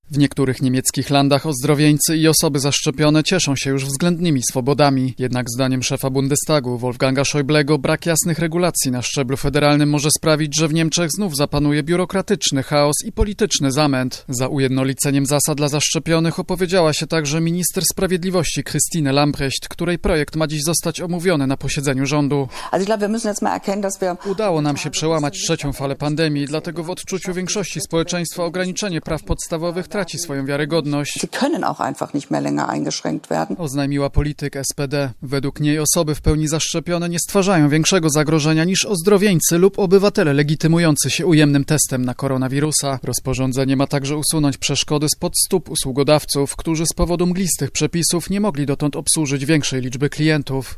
W niektórych niemieckich landach ozdrowieńcy i osoby zaszczepione cieszą się już względnymi swobodami. Jednak zdaniem szefa Bundestagu Wolfganga Schäublego brak jasnych regulacji na szczeblu federalnym może sprawić, że w Niemczech znów zapanuje biurokratyczny chaos i polityczny zamęt. Za ujednoliceniem zasad dla zaszczepionych opowiedziała się także minister sprawiedliwości Christine Lambrecht, której projekt ma dziś zostać omówiony na posiedzeniu rządu. Udało nam się przełamać trzecią falę pandemii, dlatego w odczuciu większości społeczeństwa ograniczenie praw podstawowych traci swoją wiarygodność. Oznajmiła polityk SPD. Według niej osoby w pełni zaszczepione nie stwarzają większego zagrożenia niż ozdrowieńcy lub obywatele legitymujący się ujemnym testem na koronawirusa. Rozporządzenie ma także usunąć przeszkody spod stóp usługodawców, którzy z powodu mglistych przepisów nie mogli dotąd obsłużyć większej liczby klientów.